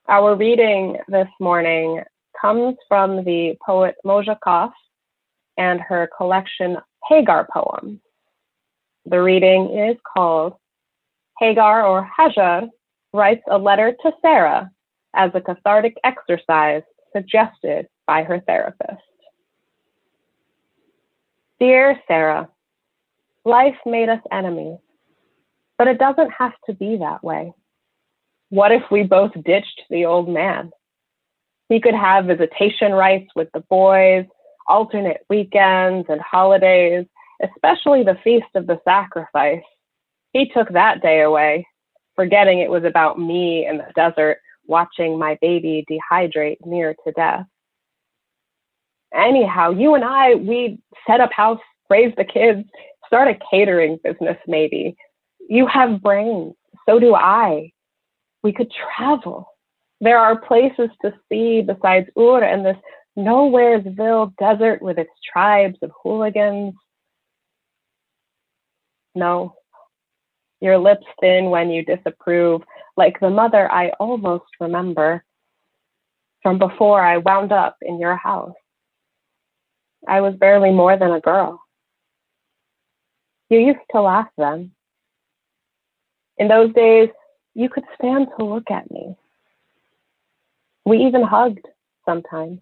Our reading this morning comes from the poet Moja Kaf and her collection Hagar poems. The reading is called Hagar or Hajar writes a letter to Sarah as a cathartic exercise suggested by her therapist. Dear Sarah, life made us enemies, but it doesn't have to be that way. What if we both ditched the old man? He could have visitation rights with the boys, alternate weekends and holidays, especially the Feast of the Sacrifice. He took that day away, forgetting it was about me in the desert, watching my baby dehydrate near to death. Anyhow, you and I, we set up house, raise the kids, start a catering business maybe. You have brains, so do I. We could travel. There are places to see besides Ur and this Nowheresville desert with its tribes of hooligans. No, your lips thin when you disapprove, like the mother I almost remember from before I wound up in your house. I was barely more than a girl. You used to laugh then. In those days, you could stand to look at me. We even hugged sometimes.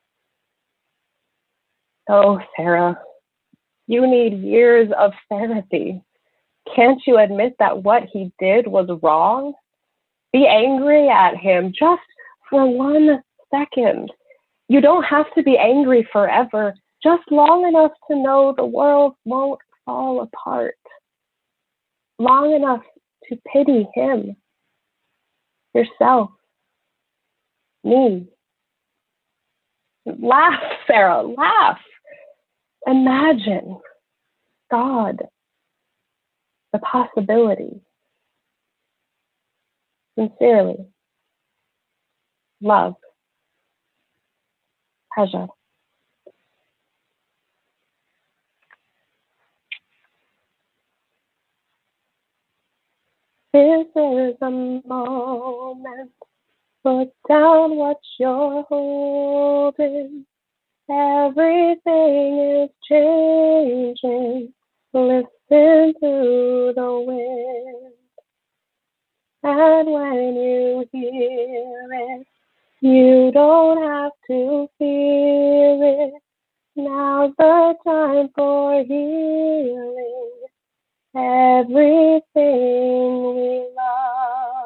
Oh, Sarah, you need years of therapy. Can't you admit that what he did was wrong? Be angry at him just for 1 second. You don't have to be angry forever, just long enough to know the world won't fall apart. Long enough to pity him, yourself, me. Laugh, Sarah, laugh. Imagine God, the possibility. Sincerely, love, Hajar. This is a moment. Put down what you're holding. Everything is changing. Listen to the wind. And when you hear it, you don't have to fear it. Now's the time for healing. Everything we love.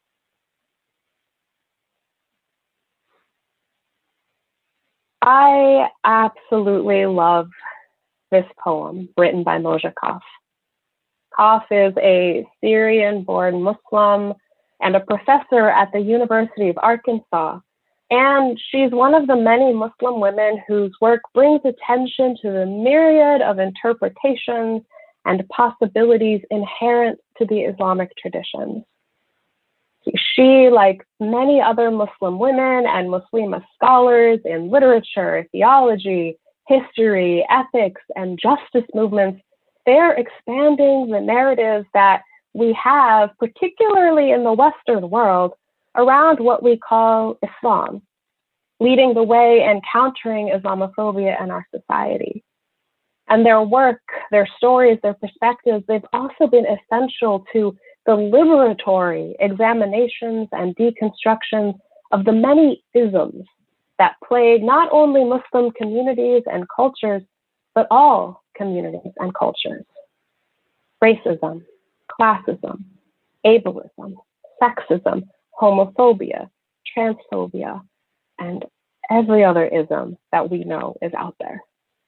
I absolutely love this poem written by Moja Kaf. Kaf is a Syrian-born Muslim and a professor at the University of Arkansas. And she's one of the many Muslim women whose work brings attention to the myriad of interpretations and possibilities inherent to the Islamic traditions. She, like many other Muslim women and Muslima scholars in literature, theology, history, ethics, and justice movements, they're expanding the narratives that we have, particularly in the Western world, around what we call Islam, leading the way and countering Islamophobia in our society. And their work, their stories, their perspectives, they've also been essential to the liberatory examinations and deconstructions of the many isms that plague not only Muslim communities and cultures, but all communities and cultures. Racism, classism, ableism, sexism, homophobia, transphobia, and every other ism that we know is out there.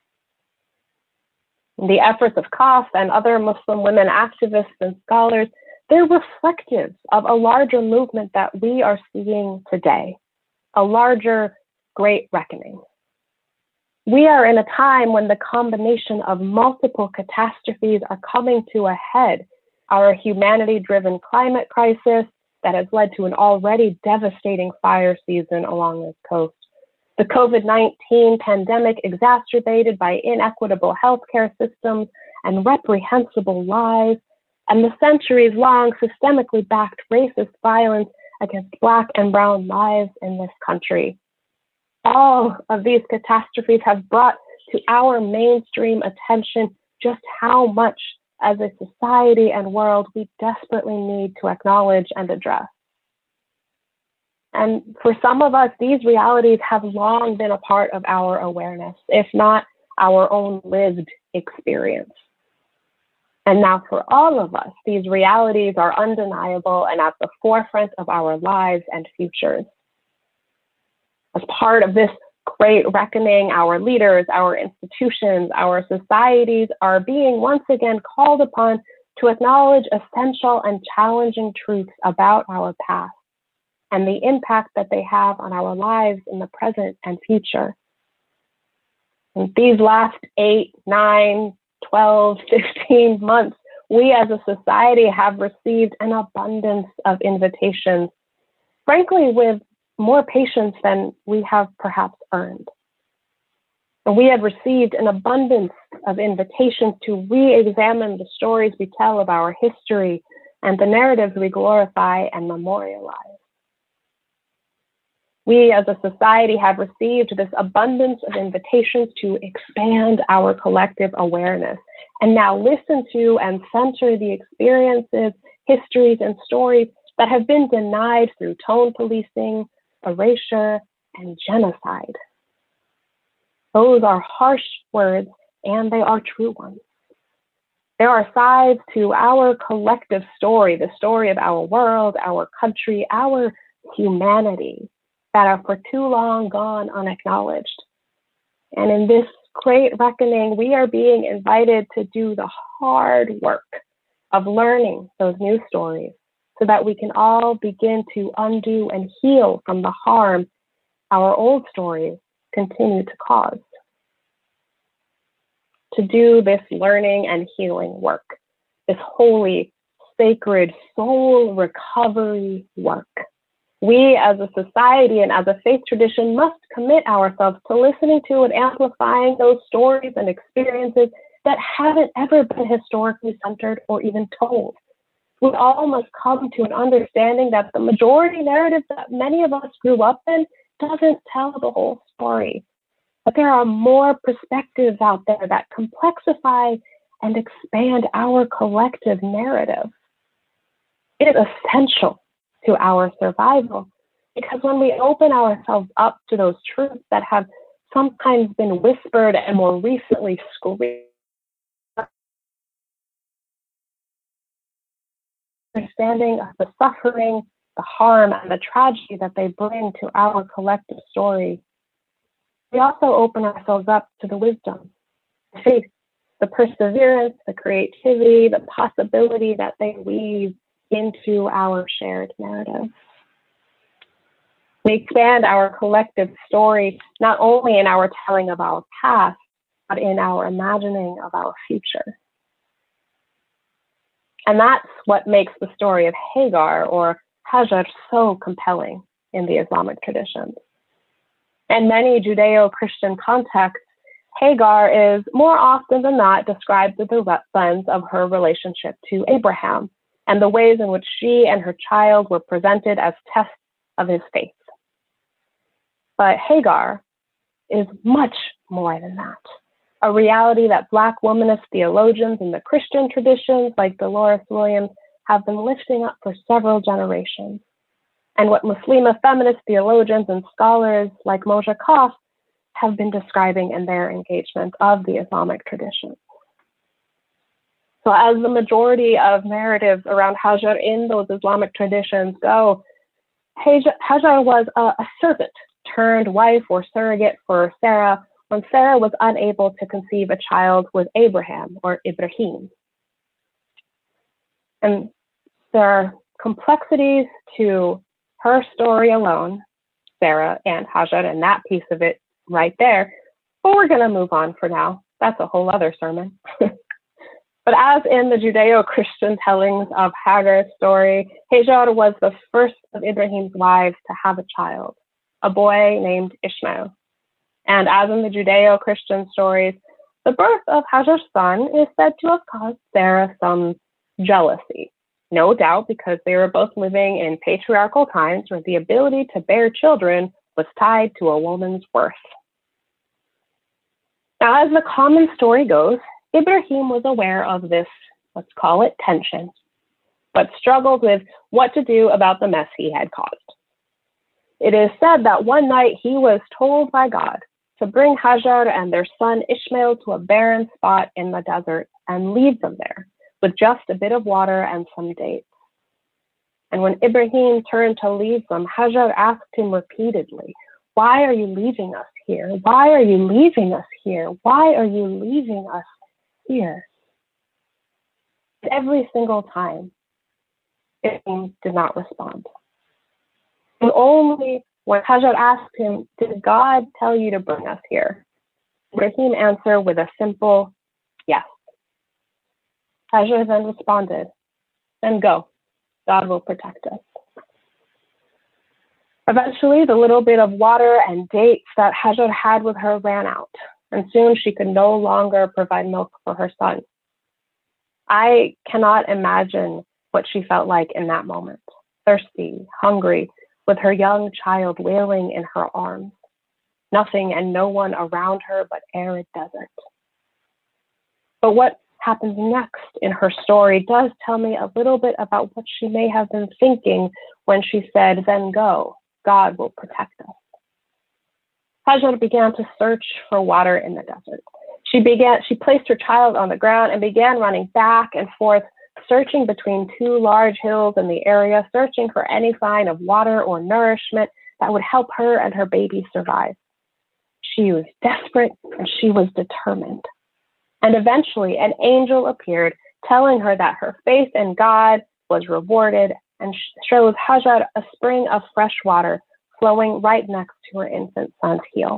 The efforts of Kaf and other Muslim women activists and scholars, they're reflective of a larger movement that we are seeing today, a larger Great Reckoning. We are in a time when the combination of multiple catastrophes are coming to a head. Our humanity-driven climate crisis that has led to an already devastating fire season along this coast. The COVID-19 pandemic exacerbated by inequitable healthcare systems and reprehensible lies, and the centuries-long systemically backed racist violence against Black and Brown lives in this country. All of these catastrophes have brought to our mainstream attention just how much as a society and world we desperately need to acknowledge and address. And for some of us, these realities have long been a part of our awareness, if not our own lived experience. And now for all of us, these realities are undeniable and at the forefront of our lives and futures. As part of this great reckoning, our leaders, our institutions, our societies are being once again called upon to acknowledge essential and challenging truths about our past and the impact that they have on our lives in the present and future. In these last 8, 9, 12, 15 months, we as a society have received an abundance of invitations, frankly, with more patience than we have perhaps earned. And we have received an abundance of invitations to re-examine the stories we tell of our history and the narratives we glorify and memorialize. We as a society have received this abundance of invitations to expand our collective awareness and now listen to and center the experiences, histories, and stories that have been denied through tone policing, erasure, and genocide. Those are harsh words, and they are true ones. There are sides to our collective story, the story of our world, our country, our humanity, that are for too long gone unacknowledged. And in this great reckoning, we are being invited to do the hard work of learning those new stories so that we can all begin to undo and heal from the harm our old stories continue to cause. To do this learning and healing work, this holy, sacred, soul recovery work, we as a society and as a faith tradition must commit ourselves to listening to and amplifying those stories and experiences that haven't ever been historically centered or even told. We all must come to an understanding that the majority narrative that many of us grew up in doesn't tell the whole story. But there are more perspectives out there that complexify and expand our collective narrative. It is essential to our survival, because when we open ourselves up to those truths that have sometimes been whispered and more recently screamed, understanding of the suffering, the harm, and the tragedy that they bring to our collective story, we also open ourselves up to the wisdom, the faith, the perseverance, the creativity, the possibility that they weave into our shared narrative. We expand our collective story, not only in our telling of our past, but in our imagining of our future. And that's what makes the story of Hagar or Hajar so compelling in the Islamic traditions. In many Judeo-Christian contexts, Hagar is more often than not described through the lens of her relationship to Abraham and the ways in which she and her child were presented as tests of his faith. But Hagar is much more than that, a reality that Black womanist theologians in the Christian traditions like Dolores Williams have been lifting up for several generations, and what Muslima feminist theologians and scholars like Moja Kaf have been describing in their engagement of the Islamic tradition. So as the majority of narratives around Hajar in those Islamic traditions go, Hajar was a servant turned wife or surrogate for Sarah when Sarah was unable to conceive a child with Abraham or Ibrahim. And there are complexities to her story alone, Sarah and Hajar, and that piece of it right there. But we're going to move on for now. That's a whole other sermon. But as in the Judeo-Christian tellings of Hagar's story, Hajar was the first of Ibrahim's wives to have a child, a boy named Ishmael. And as in the Judeo-Christian stories, the birth of Hajar's son is said to have caused Sarah some jealousy, no doubt because they were both living in patriarchal times where the ability to bear children was tied to a woman's worth. Now, as the common story goes, Ibrahim was aware of this, let's call it tension, but struggled with what to do about the mess he had caused. It is said that one night he was told by God to bring Hajar and their son Ishmael to a barren spot in the desert and leave them there with just a bit of water and some dates. And when Ibrahim turned to leave them, Hajar asked him repeatedly, "Why are you leaving us here? Why are you leaving us here? Why are you leaving us here?" Every single time, Ibrahim did not respond. And only when Hajar asked him, "Did God tell you to bring us here?" Ibrahim answered with a simple yes. Hajar then responded, "Then go. God will protect us." Eventually, the little bit of water and dates that Hajar had with her ran out, and soon she could no longer provide milk for her son. I cannot imagine what she felt like in that moment, thirsty, hungry, with her young child wailing in her arms, nothing and no one around her but arid desert. But what happens next in her story does tell me a little bit about what she may have been thinking when she said, "Then go, God will protect us." Hajar began to search for water in the desert. She placed her child on the ground and began running back and forth, searching between two large hills in the area, searching for any sign of water or nourishment that would help her and her baby survive. She was desperate and she was determined. And eventually an angel appeared, telling her that her faith in God was rewarded, and shows Hajar a spring of fresh water flowing right next to her infant son's heel.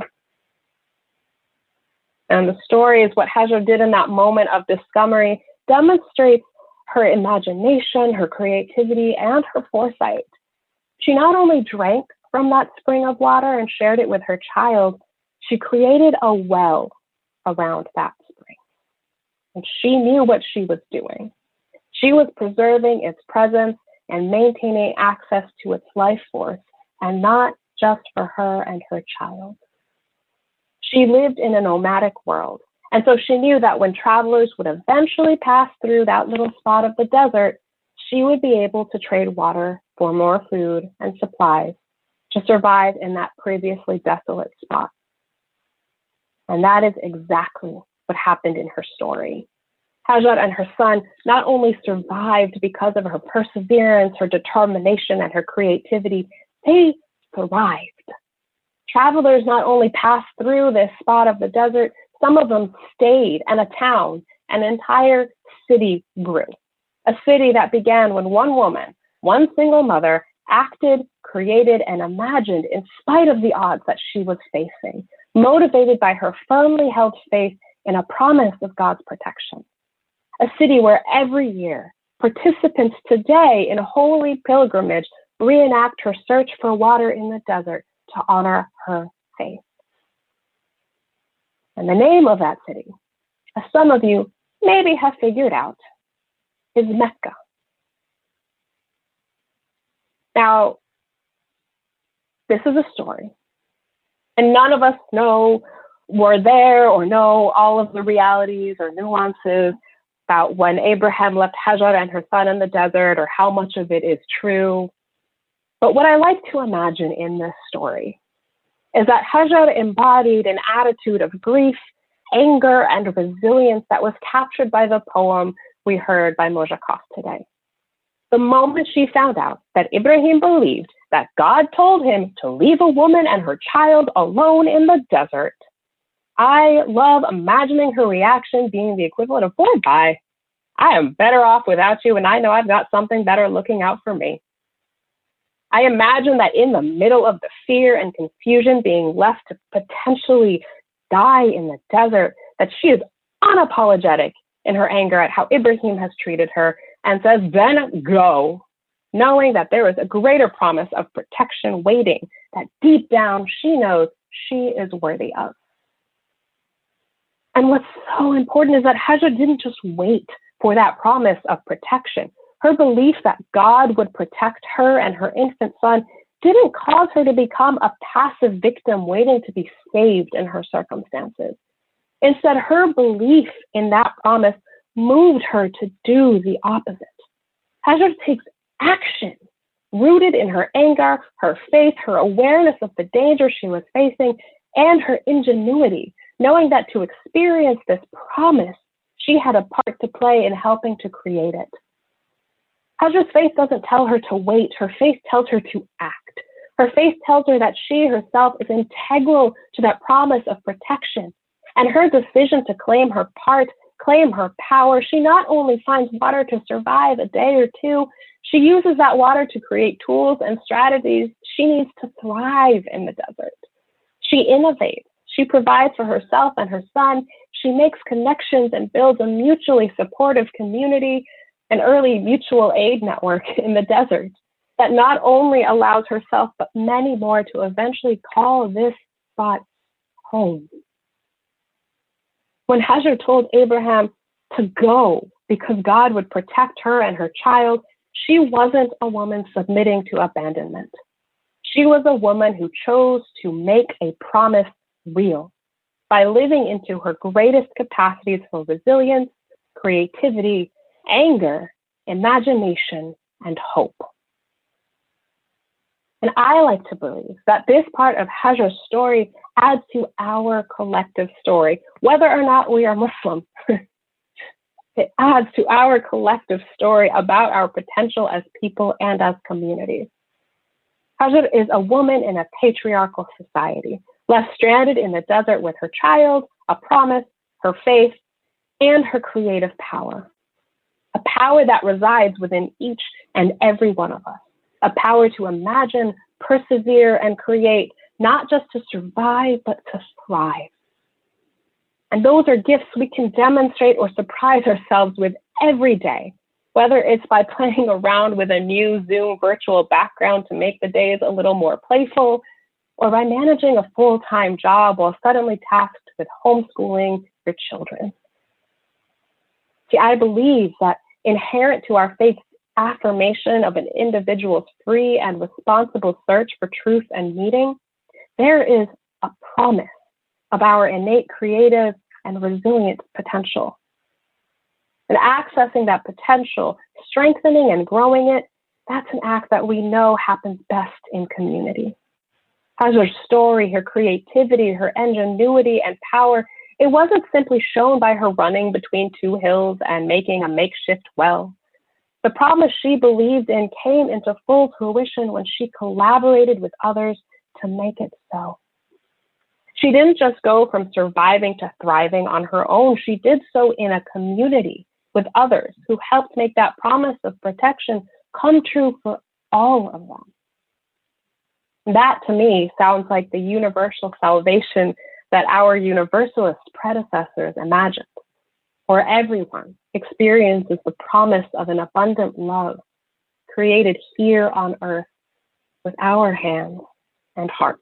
And the story is what Hajar did in that moment of discovery demonstrates her imagination, her creativity, and her foresight. She not only drank from that spring of water and shared it with her child, she created a well around that spring. And she knew what she was doing. She was preserving its presence and maintaining access to its life force, and not just for her and her child. She lived in a nomadic world, and so she knew that when travelers would eventually pass through that little spot of the desert, she would be able to trade water for more food and supplies to survive in that previously desolate spot. And that is exactly what happened in her story. Hajar and her son not only survived because of her perseverance, her determination, and her creativity, they thrived. Travelers not only passed through this spot of the desert, some of them stayed, and a town, an entire city grew. A city that began when one woman, one single mother, acted, created, and imagined in spite of the odds that she was facing, motivated by her firmly held faith in a promise of God's protection. A city where every year, participants today in a holy pilgrimage reenact her search for water in the desert to honor her faith. And the name of that city, as some of you maybe have figured out, is Mecca. Now, this is a story, and none of us were there or know all of the realities or nuances about when Abraham left Hajar and her son in the desert, or how much of it is true. But what I like to imagine in this story is that Hajar embodied an attitude of grief, anger, and resilience that was captured by the poem we heard by Moja Kaf today. The moment she found out that Ibrahim believed that God told him to leave a woman and her child alone in the desert, I love imagining her reaction being the equivalent of, "Boy, bye. I am better off without you, and I know I've got something better looking out for me." I imagine that in the middle of the fear and confusion, being left to potentially die in the desert, that she is unapologetic in her anger at how Ibrahim has treated her, and says, "Then go," knowing that there is a greater promise of protection waiting that deep down she knows she is worthy of. And what's so important is that Hajar didn't just wait for that promise of protection. Her belief that God would protect her and her infant son didn't cause her to become a passive victim waiting to be saved in her circumstances. Instead, her belief in that promise moved her to do the opposite. Hajar takes action, rooted in her anger, her faith, her awareness of the danger she was facing, and her ingenuity, knowing that to experience this promise, she had a part to play in helping to create it. Hajar's faith doesn't tell her to wait. Her faith tells her to act. Her faith tells her that she herself is integral to that promise of protection. And her decision to claim her part, claim her power, she not only finds water to survive a day or two, she uses that water to create tools and strategies she needs to thrive in the desert. She innovates. She provides for herself and her son. She makes connections and builds a mutually supportive community, an early mutual aid network in the desert that not only allows herself, but many more to eventually call this spot home. When Hajar told Abraham to go because God would protect her and her child, she wasn't a woman submitting to abandonment. She was a woman who chose to make a promise real by living into her greatest capacities for resilience, creativity, anger, imagination, and hope. And I like to believe that this part of Hajar's story adds to our collective story, whether or not we are Muslim. It adds to our collective story about our potential as people and as communities. Hajar is a woman in a patriarchal society, left stranded in the desert with her child, a promise, her faith, and her creative power. A power that resides within each and every one of us. A power to imagine, persevere, and create, not just to survive, but to thrive. And those are gifts we can demonstrate or surprise ourselves with every day, whether it's by playing around with a new Zoom virtual background to make the days a little more playful, or by managing a full-time job while suddenly tasked with homeschooling your children. See, I believe that inherent to our faith's affirmation of an individual's free and responsible search for truth and meaning, there is a promise of our innate creative and resilient potential. And accessing that potential, strengthening and growing it, that's an act that we know happens best in community. Hajar's story, her creativity, her ingenuity and power, it wasn't simply shown by her running between two hills and making a makeshift well. The promise she believed in came into full fruition when she collaborated with others to make it so. She didn't just go from surviving to thriving on her own. She did so in a community with others who helped make that promise of protection come true for all of them. That, to me, sounds like the universal salvation that our universalist predecessors imagined, where everyone experiences the promise of an abundant love created here on earth with our hands and hearts.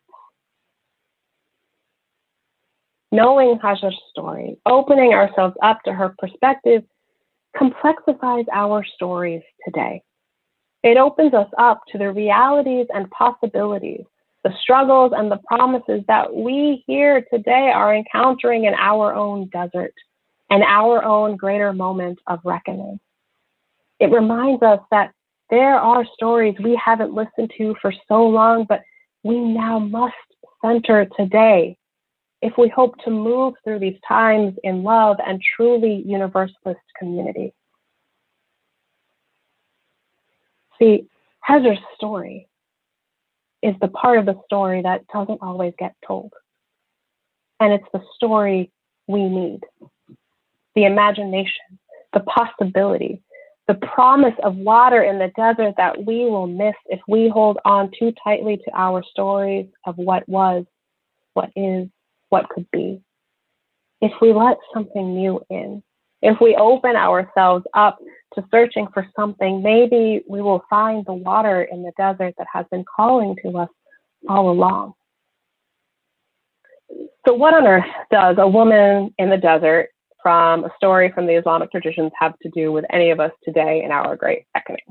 Knowing Hajar's story, opening ourselves up to her perspective, complexifies our stories today. It opens us up to the realities and possibilities, the struggles and the promises that we here today are encountering in our own desert and our own greater moment of reckoning. It reminds us that there are stories we haven't listened to for so long, but we now must center today if we hope to move through these times in love and truly universalist community. See, Hajar's story is the part of the story that doesn't always get told. And it's the story we need. The imagination, the possibility, the promise of water in the desert that we will miss if we hold on too tightly to our stories of what was, what is, what could be. If we let something new in, if we open ourselves up to searching for something, maybe we will find the water in the desert that has been calling to us all along. So what on earth does a woman in the desert from a story from the Islamic traditions have to do with any of us today in our great reckoning?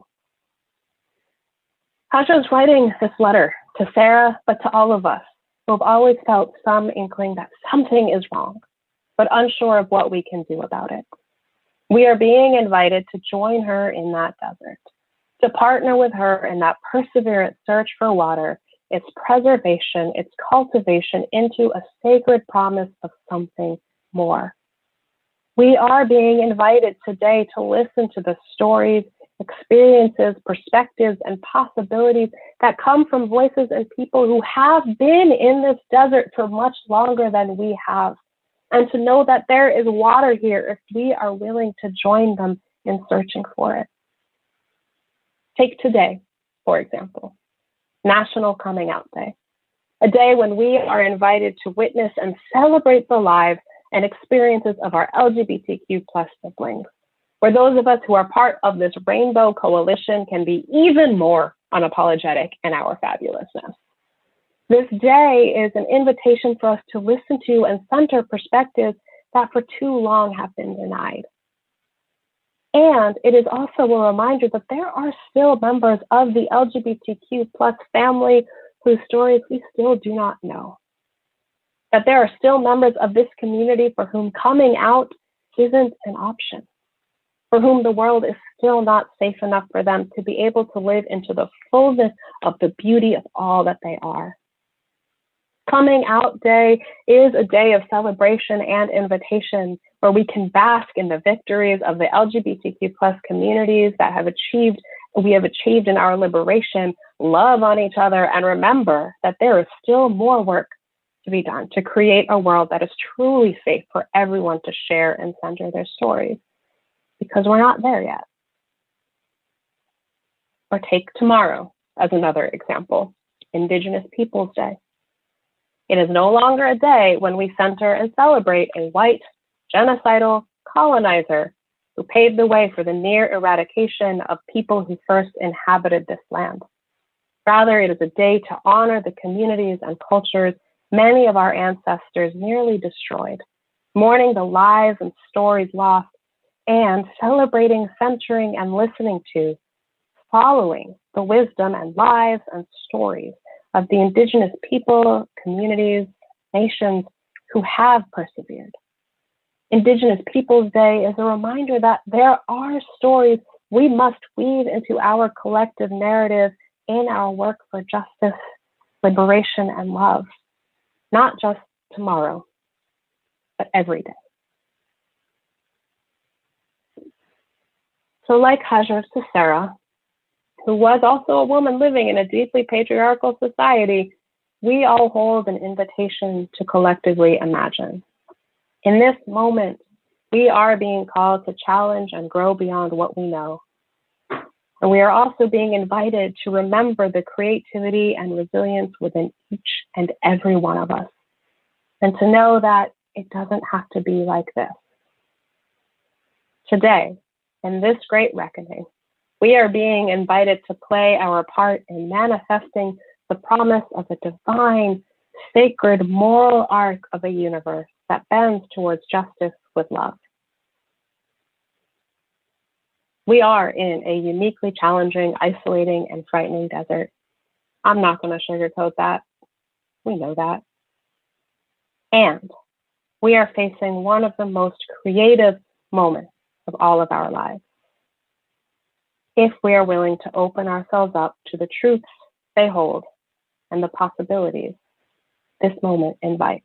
Hajar is writing this letter to Sarah, but to all of us who have always felt some inkling that something is wrong, but unsure of what we can do about it. We are being invited to join her in that desert, to partner with her in that perseverant search for water, its preservation, its cultivation into a sacred promise of something more. We are being invited today to listen to the stories, experiences, perspectives, and possibilities that come from voices and people who have been in this desert for much longer than we have, and to know that there is water here if we are willing to join them in searching for it. Take today, for example, National Coming Out Day, a day when we are invited to witness and celebrate the lives and experiences of our LGBTQ+ siblings, where those of us who are part of this rainbow coalition can be even more unapologetic in our fabulousness. This day is an invitation for us to listen to and center perspectives that for too long have been denied. And it is also a reminder that there are still members of the LGBTQ+ family whose stories we still do not know. That there are still members of this community for whom coming out isn't an option, for whom the world is still not safe enough for them to be able to live into the fullness of the beauty of all that they are. Coming Out Day is a day of celebration and invitation where we can bask in the victories of the LGBTQ+ communities that we have achieved in our liberation, love on each other, and remember that there is still more work to be done to create a world that is truly safe for everyone to share and center their stories, because we're not there yet. Or take tomorrow as another example, Indigenous Peoples Day. It is no longer a day when we center and celebrate a white, genocidal colonizer who paved the way for the near eradication of people who first inhabited this land. Rather, it is a day to honor the communities and cultures many of our ancestors nearly destroyed, mourning the lives and stories lost, and celebrating, centering, and listening to, following the wisdom and lives and stories of the Indigenous people, communities, nations who have persevered. Indigenous Peoples Day is a reminder that there are stories we must weave into our collective narrative in our work for justice, liberation, and love, not just tomorrow, but every day. So like Hajar to Sarah, who was also a woman living in a deeply patriarchal society, we all hold an invitation to collectively imagine. In this moment, we are being called to challenge and grow beyond what we know. And we are also being invited to remember the creativity and resilience within each and every one of us, and to know that it doesn't have to be like this. Today, in this great reckoning, we are being invited to play our part in manifesting the promise of a divine, sacred, moral arc of a universe that bends towards justice with love. We are in a uniquely challenging, isolating, and frightening desert. I'm not going to sugarcoat that. We know that. And we are facing one of the most creative moments of all of our lives. If we are willing to open ourselves up to the truths they hold and the possibilities this moment invites,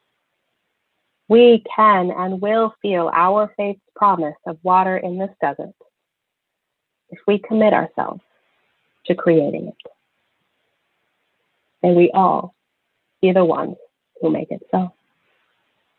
we can and will feel our faith's promise of water in this desert if we commit ourselves to creating it. May we all be the ones who make it so.